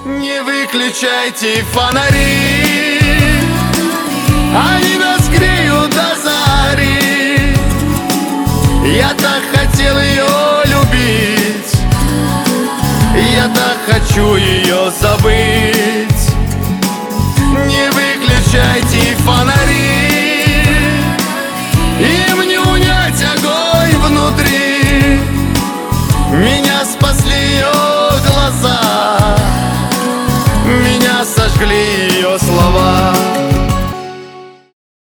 Не выключайте фонари, они нас греют до зари. Я так хотел ее любить, я так хочу ее забыть. Не выключайте фонари, им не унять огонь внутри. Меня спасли ее глаза, меня сожгли